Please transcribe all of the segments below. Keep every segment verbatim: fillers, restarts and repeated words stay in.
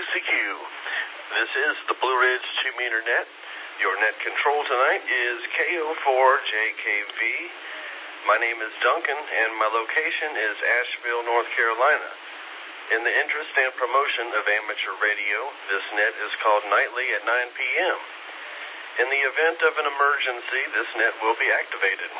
C Q. This is the Blue Ridge two meter net. Your net control tonight is K O four J K V. My name is Duncan, and my location is Asheville, North Carolina. In the interest and promotion of amateur radio, this net is called nightly at nine p.m. In the event of an emergency, this net will be activated.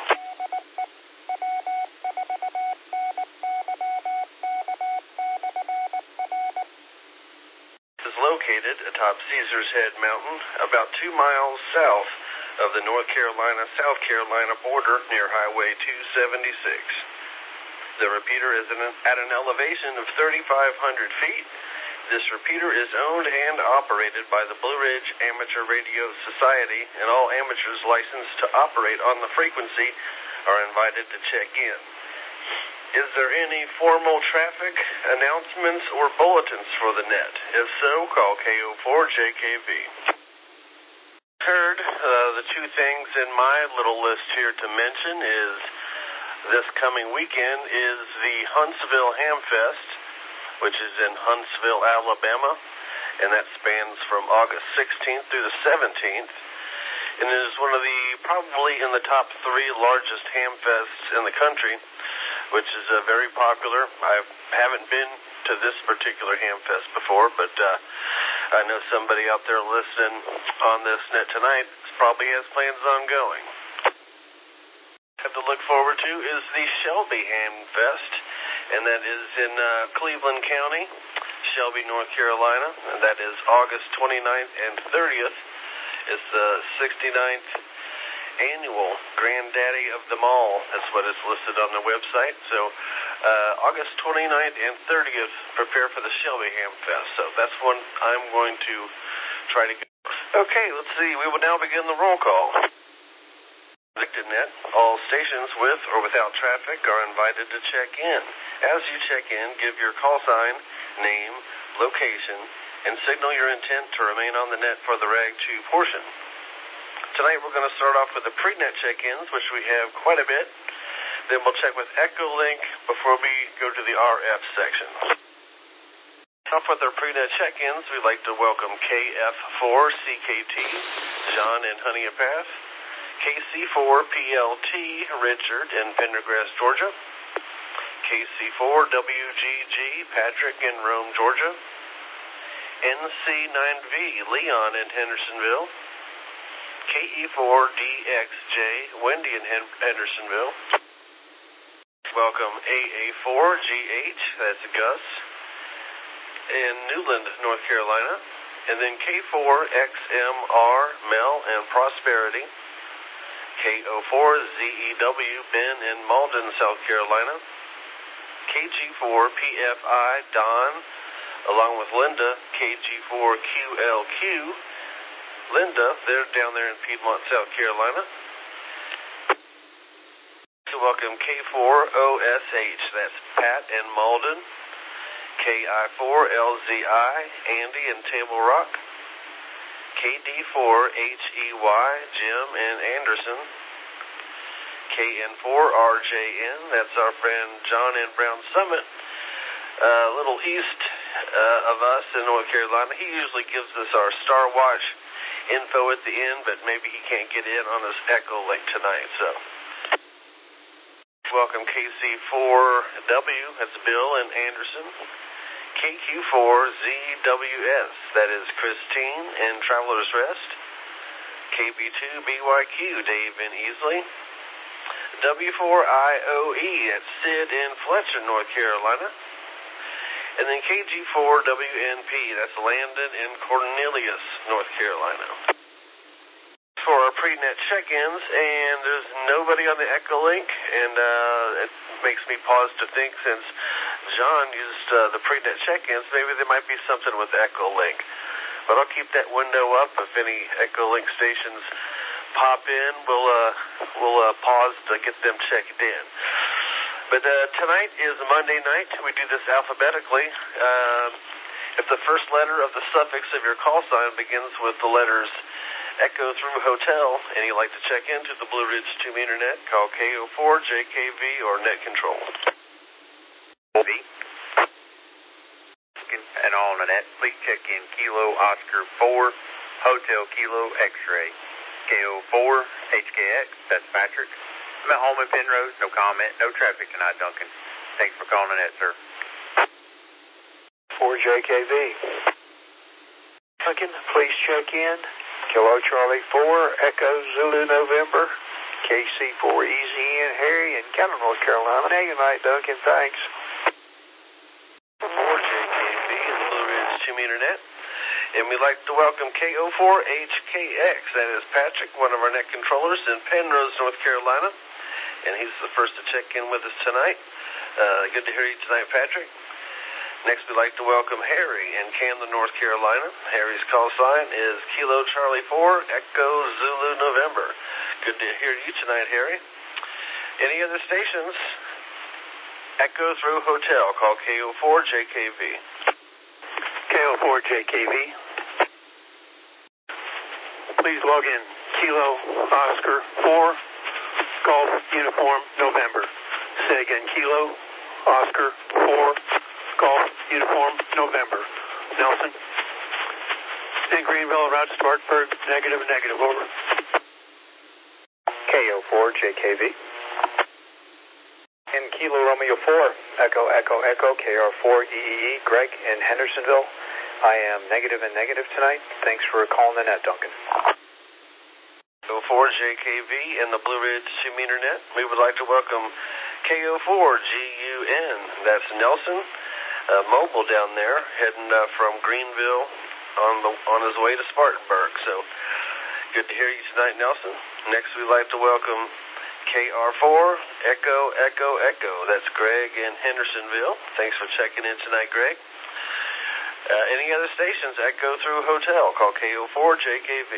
It is located atop Caesar's Head Mountain, about two miles south of the North Carolina-South Carolina border near Highway two seventy-six. The repeater is at an elevation of thirty-five hundred feet. This repeater is owned and operated by the Blue Ridge Amateur Radio Society, and all amateurs licensed to operate on the frequency are invited to check in. Is there any formal traffic announcements or bulletins for the net? If so, call K O four J K V. Heard, uh, the two things in my little list here to mention is this coming weekend is the Huntsville Hamfest, which is in Huntsville, Alabama, and that spans from August sixteenth through the seventeenth. And it is one of the, probably in the top three largest hamfests in the country, which is uh, very popular. I haven't been to this particular hamfest before, but uh, I know somebody out there listening on this net tonight probably has plans on going. Have to look forward to is the Shelby Hamfest, and that is in uh, Cleveland County, Shelby, North Carolina, and that is August twenty-ninth and thirtieth. It's the sixty-ninth annual Granddaddy of them all. That's what is listed on the website. So uh, August twenty-ninth and thirtieth, prepare for the Shelby Hamfest. So that's when I'm going to try to go. Okay, let's see. We will now begin the roll call. Net, all stations with or without traffic are invited to check in. As you check in, give your call sign, name, location, and signal your intent to remain on the net for the rag two portion. Tonight we're going to start off with the pre-net check-ins, which we have quite a bit. Then we'll check with Echolink before we go to the R F section. Off with our pre-net check-ins, we'd like to welcome K F four C K T, John and Honeypath, K C four P L T, Richard in Pendergrass, Georgia, K C four W G G, Patrick in Rome, Georgia, N C nine V, Leon in Hendersonville, K E four D X J, Wendy in Hendersonville. Welcome A A four G H, that's Gus, in Newland, North Carolina. And then K four X M R, Mel and Prosperity. K O four Z E W, Ben in Malden, South Carolina. K G four P F I, Don, along with Linda, K G four Q L Q. Linda, they're down there in Piedmont, South Carolina. Welcome K four O S H, that's Pat in Malden. K I four L Z I, Andy in Table Rock. K D four H E Y, Jim in Anderson. K N four R J N, that's our friend John in Brown Summit, a uh, little east uh, of us in North Carolina. He usually gives us our Star Watch info at the end, but maybe he can't get in on his Echolink tonight, so. Welcome K C four W, that's Bill in Anderson. K Q four Z W S, that is Christine in Traveler's Rest. K B two B Y Q, Dave in Easley. W four I O E, that's Sid in Fletcher, North Carolina. And then K G four W N P, that's Landon in Cornelius, North Carolina. For our pre-net check-ins, and there's nobody on the Echolink, and uh, it makes me pause to think, since John used uh, the pre-net check-ins, maybe there might be something with Echolink. But I'll keep that window up. If any Echolink stations pop in, we'll uh, we'll uh, pause to get them checked in. But uh, tonight is Monday night. We do this alphabetically. Um, if the first letter of the suffix of your call sign begins with the letters Echo through Hotel, and you'd like to check into the Blue Ridge two meter net, call K O four J K V or Net Control. And calling on the net. Please check in Kilo Oscar four, Hotel Kilo X-Ray. K O four, H K X, that's Patrick. I'm at home in Penrose, no comment, no traffic tonight, Duncan. Thanks for calling the net, sir. four J K V. Duncan, please check in. Kilo Charlie four, Echo Zulu November, K C four Easy in Harry in Canton, North Carolina. Hey, good night, Duncan, thanks. four J K V in the Blue Ridge two meter net. And we'd like to welcome K O four H K X. That is Patrick, one of our net controllers in Penrose, North Carolina. And he's the first to check in with us tonight. Uh, good to hear you tonight, Patrick. Next, we'd like to welcome Harry in Camden, North Carolina. Harry's call sign is Kilo Charlie four, Echo Zulu November. Good to hear you tonight, Harry. Any other stations? Echo through Hotel. Call K O four J K V. K O four J K V. Please log in. Kilo Oscar four, Golf Uniform November. Say again, Kilo Oscar four, Golf Uniform November. Nelson. In Greenville, route to Spartanburg, negative, negative, over. K O four J K V. In Kilo Romeo four, Echo, Echo, Echo, K R four E E E, Greg in Hendersonville. I am negative and negative tonight. Thanks for calling the net, Duncan. K O four J K V in the Blue Ridge two meter net. We would like to welcome K O four G U N. That's Nelson, uh, mobile down there, heading uh, from Greenville on the on his way to Spartanburg. So good to hear you tonight, Nelson. Next, we'd like to welcome K R four Echo, Echo, Echo. That's Greg in Hendersonville. Thanks for checking in tonight, Greg. Uh, any other stations? Echo through Hotel. Call K O four J K V.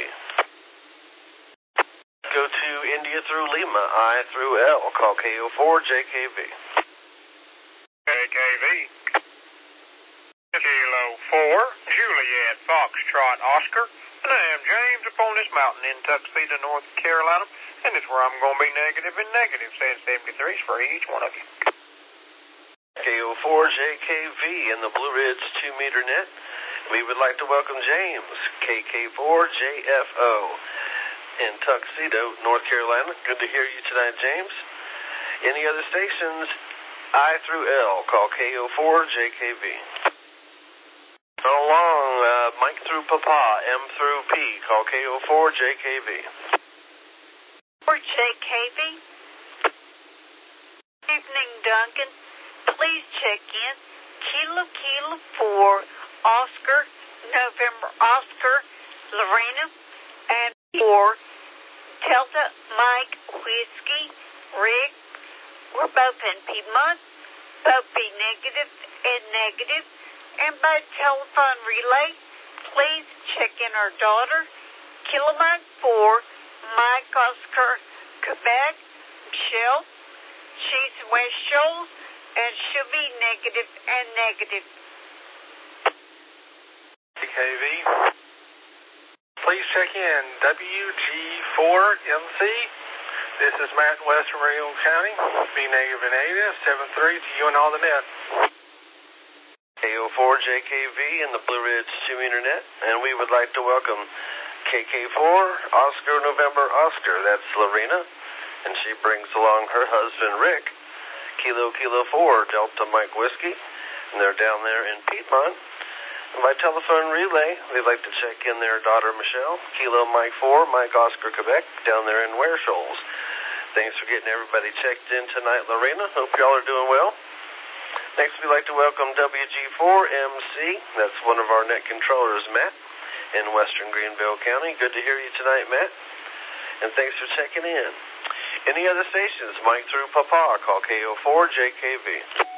Go to India through Lima, I through L. Call K O four J K V. J K V. Kilo four, Juliet Foxtrot Oscar. And I am James upon this mountain in Tuxedo, North Carolina. And it's where I'm going to be negative and negative, saying seventy-threes for each one of you. K O four J K V in the Blue Ridge two meter net. We would like to welcome James, K K four J F O. In Tuxedo, North Carolina. Good to hear you tonight, James. Any other stations? I through L. Call K O four J K V. Along, uh, Mike through Papa, M through P. Call K O four J K V. four J K V. Evening, Duncan. Please check in. Kilo Kilo four, Oscar, November Oscar, Lorena, and four, Delta Mike Whiskey, Rick. We're both in Piedmont, both be negative and negative. And by telephone relay, please check in our daughter, Kilo Mike four, Mike Oscar, Quebec, Michelle. She's in West Shoals, and she'll be negative and negative. J K V. Please check in W G four M C. This is Matt in Western Marion County. Be negative and negative. seven three to you and all the net. K O four J K V in the Blue Ridge two meter net. And we would like to welcome K K four Oscar November Oscar. That's Lorena. And she brings along her husband Rick. Kilo Kilo four Delta Mike Whiskey. And they're down there in Piedmont. And by telephone relay, we'd like to check in their daughter Michelle. Kilo Mike four, Mike Oscar Quebec, down there in Ware Shoals. Thanks for getting everybody checked in tonight, Lorena. Hope y'all are doing well. Next, we'd like to welcome W G four M C. That's one of our net controllers, Matt, in Western Greenville County. Good to hear you tonight, Matt. And thanks for checking in. Any other stations? Mike through Papa. Call K O four J K V.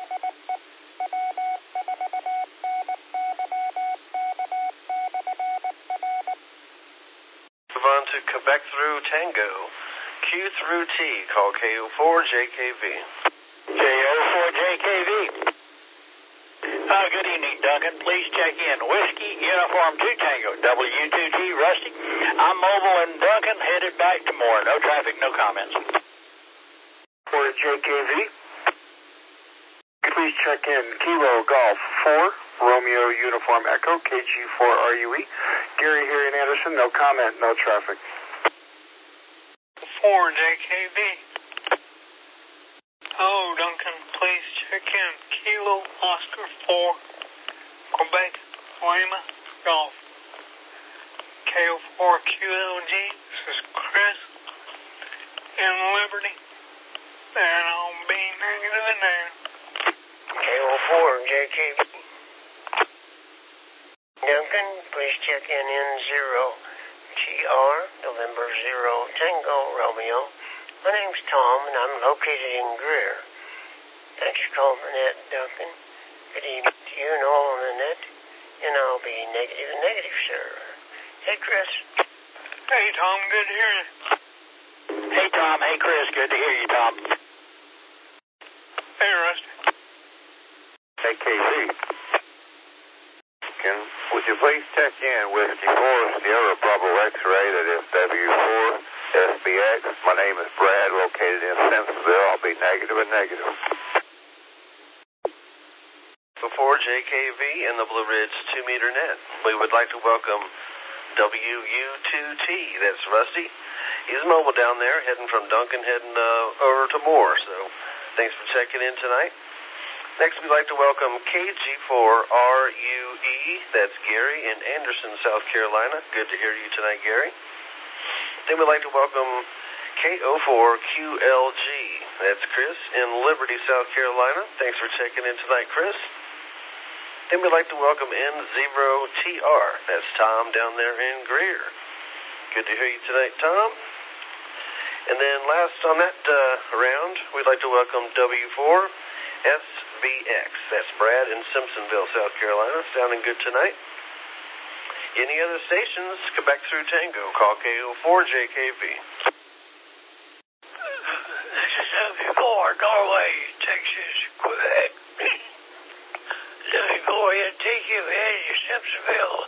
Move on to Quebec through Tango. Q through T. Call K O four J K V. K O four J K V. Uh, good evening, Duncan. Please check in. Whiskey, Uniform two Tango, W two T, Rusty. I'm mobile and Duncan, headed back to Moore. No traffic, no comments. four J K V. Please check in Kilo Golf four, Romeo Uniform Echo, K G four R U E. Gary here in Anderson, no comment, no traffic. four J K V. Oh, Duncan, please check in. Kilo Oscar four, Quebec, Lima, Golf. K O four Q L G, this is Chris in Liberty, and I'll be negative and down. K O four J K V. Duncan, please check in in zero T R, November zero Tango Romeo. My name's Tom, and I'm located in Greer. Thanks for calling the net, Duncan. Good evening to you and all on the net, and I'll be negative and negative, sir. Hey, Chris. Hey, Tom, good to hear you. Hey, Tom. Hey, Chris. Good to hear you, Tom. Hey, Rusty. Hey, K V. Can, would you please check in Whiskey four Sierra Bravo X-ray, that is W four S B X. My name is Brad, located in Simpsonville. I'll be negative and negative. Before J K V and the Blue Ridge two meter net, we would like to welcome W U two T, that's Rusty. He's mobile down there, heading from Duncan, heading uh, over to Moore, so thanks for checking in tonight. Next, we'd like to welcome K G four R U E, that's Gary in Anderson, South Carolina. Good to hear you tonight, Gary. Then we'd like to welcome K O four Q L G, that's Chris in Liberty, South Carolina. Thanks for checking in tonight, Chris. Then we'd like to welcome N zero T R, that's Tom down there in Greer. Good to hear you tonight, Tom. And then last on that uh, round, we'd like to welcome W four S B X, that's Brad in Simpsonville, South Carolina. Sounding good tonight. Any other stations, Quebec through Tango, call K O four J K V. This is W four, Norway, Texas, Quebec. W four N T Q, heading to Simpsonville,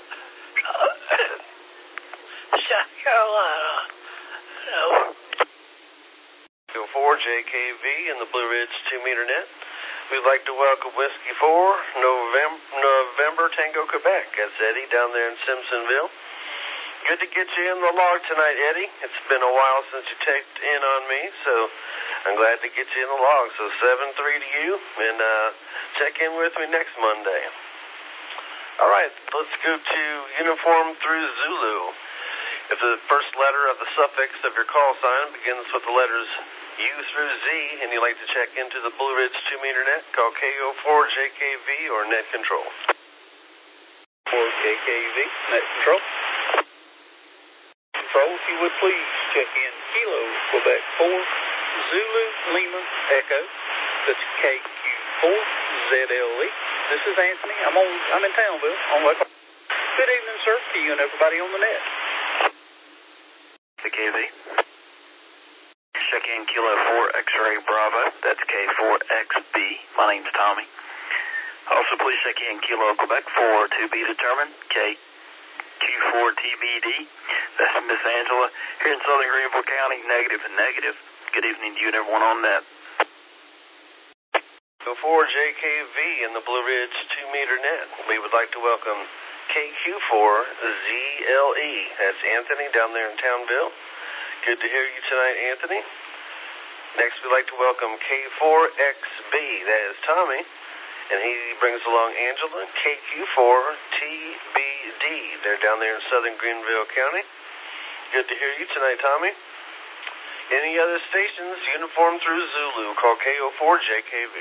South Carolina. Over. K O four J K V and the Blue Ridge two meter net. We'd like to welcome Whiskey four, November, November Tango, Quebec. That's Eddie down there in Simpsonville. Good to get you in the log tonight, Eddie. It's been a while since you taped in on me, so I'm glad to get you in the log. So seven three to you, and uh, check in with me next Monday. All right, let's go to uniform through Zulu. If the first letter of the suffix of your call sign begins with the letters U through Z, and you'd like to check into the Blue Ridge two meter net, call K O four J K V or net control. four J K V, net control. Control, if you would please check in Kilo, Quebec four, Zulu, Lima, Echo. That's K Q four Z L E. This is Anthony. I'm on. I'm in Townville. On my car. Good evening, sir, to you and everybody on the net. K V. Check in Kilo four X-ray Bravo. That's K four X B. My name's Tommy. Also, please check in Kilo Quebec four to be determined. K Q four T B D. That's Miss Angela here in Southern Greenville County. Negative and negative. Good evening to you and everyone on that. K O four J K V in the Blue Ridge two meter net. We would like to welcome K Q four Z L E. That's Anthony down there in Townville. Good to hear you tonight, Anthony. Next, we'd like to welcome K four X B. That is Tommy. And he brings along Angela, K Q four T B D. They're down there in Southern Greenville County. Good to hear you tonight, Tommy. Any other stations, uniform through Zulu, call K O four J K V.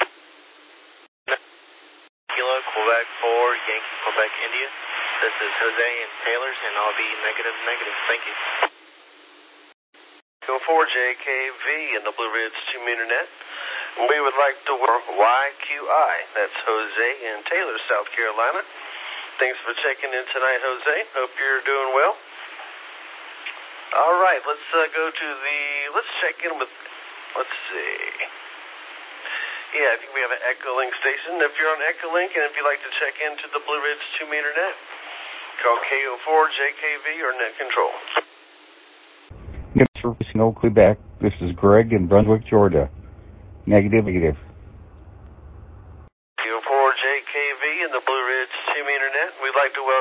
Kilo Quebec four, Yankee Quebec India. This is Jose and Taylor's, and I'll be negative negative. Thank you. K O four J K V in the Blue Ridge two meter net. We would like to work Y Q I. That's Jose in Taylor, South Carolina. Thanks for checking in tonight, Jose. Hope you're doing well. All right, let's uh, go to the, let's check in with, let's see. Yeah, I think we have an Echolink station. If you're on Echolink and if you'd like to check into the Blue Ridge two meter net, call K O four J K V or net control. Good servicing Old Quebec. This is Greg in Brunswick, Georgia. Negative, negative. K O four J K V in the Blue Ridge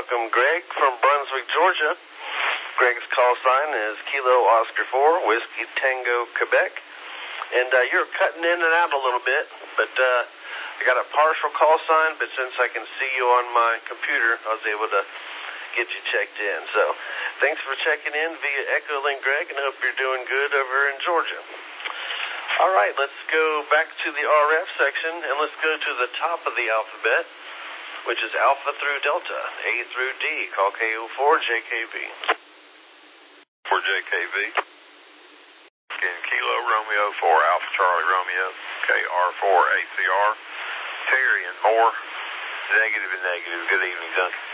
welcome Greg from Brunswick, Georgia. Greg's call sign is Kilo Oscar four, Whiskey Tango, Quebec. And uh, you're cutting in and out a little bit, but uh, I got a partial call sign, but since I can see you on my computer, I was able to get you checked in. So thanks for checking in via Echolink, Greg, and I hope you're doing good over in Georgia. All right, let's go back to the R F section, and let's go to the top of the alphabet, which is Alpha through Delta, A through D. Call K O four J K V. For J K V. Again, Kilo Romeo four, Alpha Charlie Romeo, K R four A C R. Terry and Moore, negative and negative. Good evening, Duncan.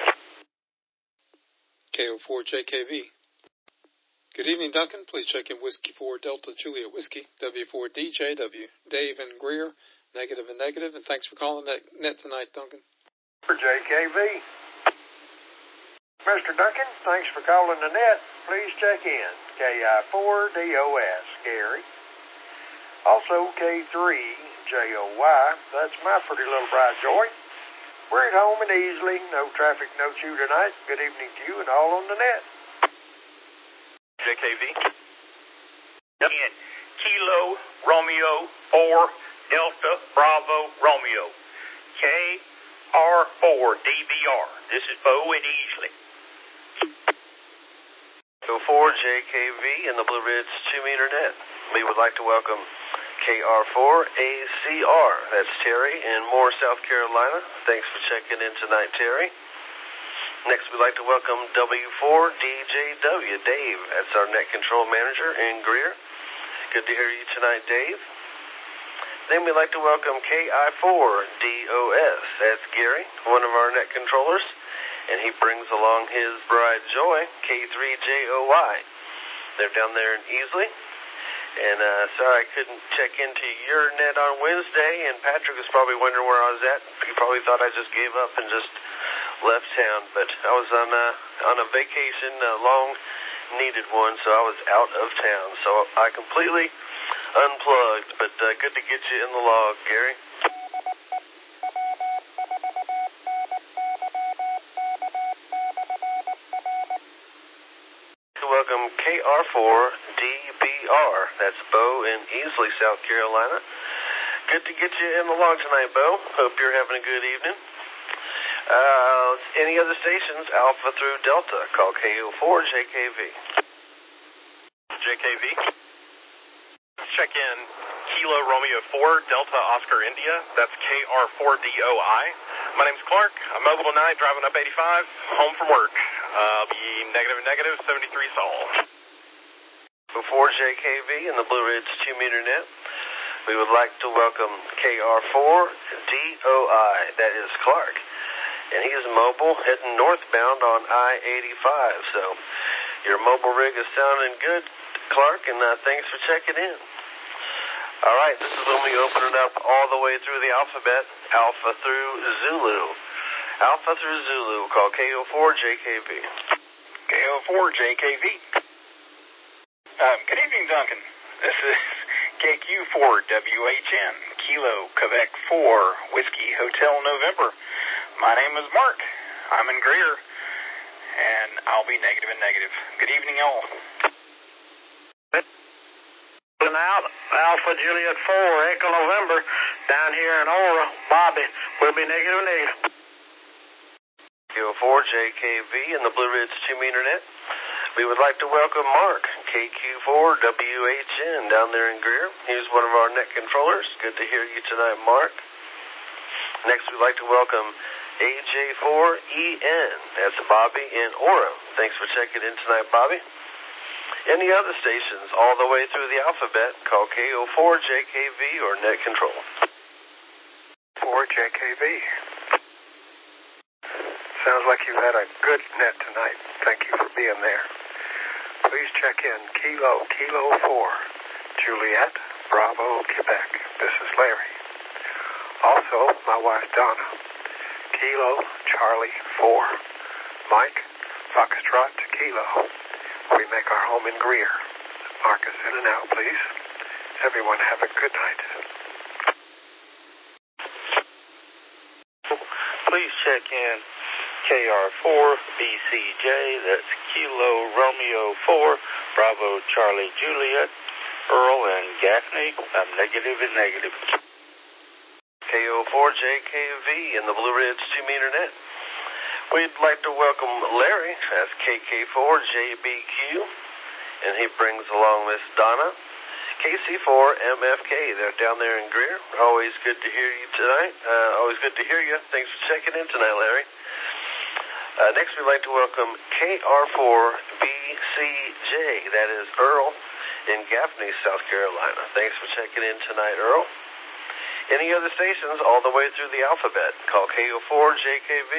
K O four J K V. Good evening, Duncan. Please check in Whiskey four Delta Juliet Whiskey, W four D J W. Dave and Greer, negative and negative, and thanks for calling that net tonight, Duncan. For J K V. Mister Duncan, thanks for calling the net. Please check in K I four D O S, Gary. Also K three J O Y, that's my pretty little bride Joy. We're at home and easily, no traffic, no chew tonight. Good evening to you and all on the net. J K V. Yep. And Kilo Romeo four Delta Bravo Romeo, K R four D B R. This is Bo and Easley. K O four J K V in the Blue Ridge two meter net. We would like to welcome K R four A C R. That's Terry in Moore, South Carolina. Thanks for checking in tonight, Terry. Next, we'd like to welcome W four D J W, Dave. That's our net control manager in Greer. Good to hear you tonight, Dave. Then we'd like to welcome K I four D O S. That's Gary, one of our net controllers. And he brings along his bride, Joy, K three J O Y. They're down there in Easley. And uh, sorry I couldn't check into your net on Wednesday, and Patrick was probably wondering where I was at. He probably thought I just gave up and just left town, but I was on a, on a vacation, a long-needed one, so I was out of town. So I completely unplugged, but uh, good to get you in the log, Gary. Welcome K R four D B R. That's Bo in Easley, South Carolina. Good to get you in the log tonight, Bo. Hope you're having a good evening. Uh, any other stations, Alpha through Delta, call K O four J K V. J K V. Check in Kilo Romeo four, Delta Oscar India. That's K R four D O I. My name's Clark. I'm mobile tonight, driving up eighty-five, home from work. Uh, I'll be negative and negative, seventy-three Sol. Before J K V in the Blue Ridge two meter net, we would like to welcome K R four D O I. That is Clark. And he is mobile, heading northbound on I eighty-five. So your mobile rig is sounding good, Clark, and uh, thanks for checking in. All right, this is when we open it up all the way through the alphabet, Alpha through Zulu. Alpha through Zulu, call K O four J K V. K O four J K V. Um, good evening, Duncan. This is K Q four W H N, Kilo Quebec four, Whiskey Hotel November. My name is Mark. I'm in Greer, and I'll be negative and negative. Good evening, all. Out, Alpha Juliet four, Echo November, down here in Aura, Bobby, will be negative negative. K O four J K V in the Blue Ridge two meter net. We would like to welcome Mark, K Q four W H N, down there in Greer. He's one of our net controllers. Good to hear you tonight, Mark. Next, we'd like to welcome A J four E N. That's Bobby in Aura. Thanks for checking in tonight, Bobby. Any other stations all the way through the alphabet, call K O four J K V or net control. four J K V. Sounds like you've had a good net tonight. Thank you for being there. Please check in Kilo, Kilo four, Juliet, Bravo, Quebec. This is Larry. Also, my wife Donna. Kilo, Charlie four, Mike, Foxtrot, Kilo. We make our home in Greer. Mark us in and out, please. Everyone have a good night. Please check in K R four B C J, that's Kilo Romeo four, Bravo Charlie Juliet, Earl and Gaffney, I'm negative and negative. K O four J K V in the Blue Ridge two meter net. We'd like to welcome Larry, that's K K four J B Q, and he brings along Miss Donna, K C four M F K. They're down there in Greer. Always good to hear you tonight. Uh, always good to hear you. Thanks for checking in tonight, Larry. Uh, next, we'd like to welcome K R four B C J. That is Earl in Gaffney, South Carolina. Thanks for checking in tonight, Earl. Any other stations all the way through the alphabet, call K O four J K V.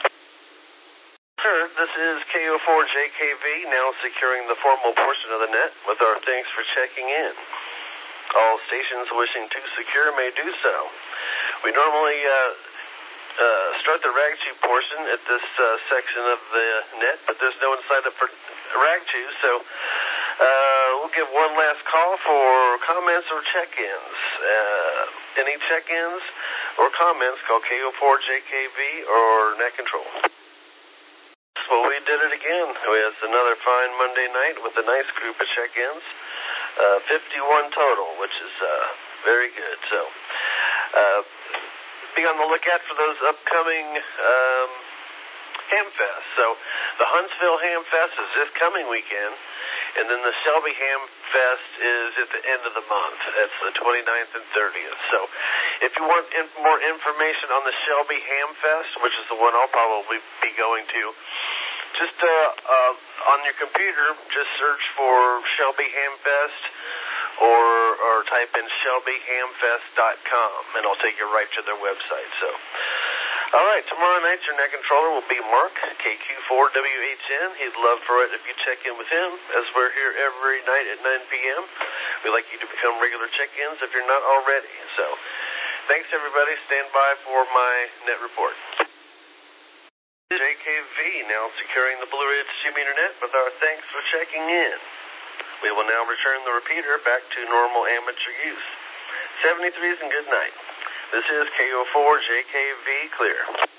Sir, this is K O four J K V, now securing the formal portion of the net with our thanks for checking in. All stations wishing to secure may do so. We normally uh, uh, start the rag chew portion at this uh, section of the net, but there's no one signed up for rag chew, so uh, we'll give one last call for comments or check-ins. Uh, any check-ins or comments, call K O four J K V or Net Control. Well, we did it again. We had another fine Monday night with a nice group of check-ins. Uh, fifty-one total, which is uh, very good. So, uh, be on the lookout for those upcoming um, Hamfests. So, the Huntsville Hamfest is this coming weekend, and then the Shelby Hamfest is at the end of the month. That's the twenty-ninth and thirtieth. So, if you want in- more information on the Shelby Hamfest, which is the one I'll probably be going to, just uh, uh, on your computer, just search for Shelby Hamfest or or type in shelby hamfest dot com, and it'll take you right to their website. So, all right, tomorrow night your net controller will be Mark, K Q four W H N. He'd love for it if you check in with him, as we're here every night at nine p.m. We'd like you to become regular check-ins if you're not already. So, thanks, everybody. Stand by for my net report. J K V now securing the Blue Ridge two meter net with our thanks for checking in. We will now return the repeater back to normal amateur use. seventy-threes and good night. This is K O four J K V clear.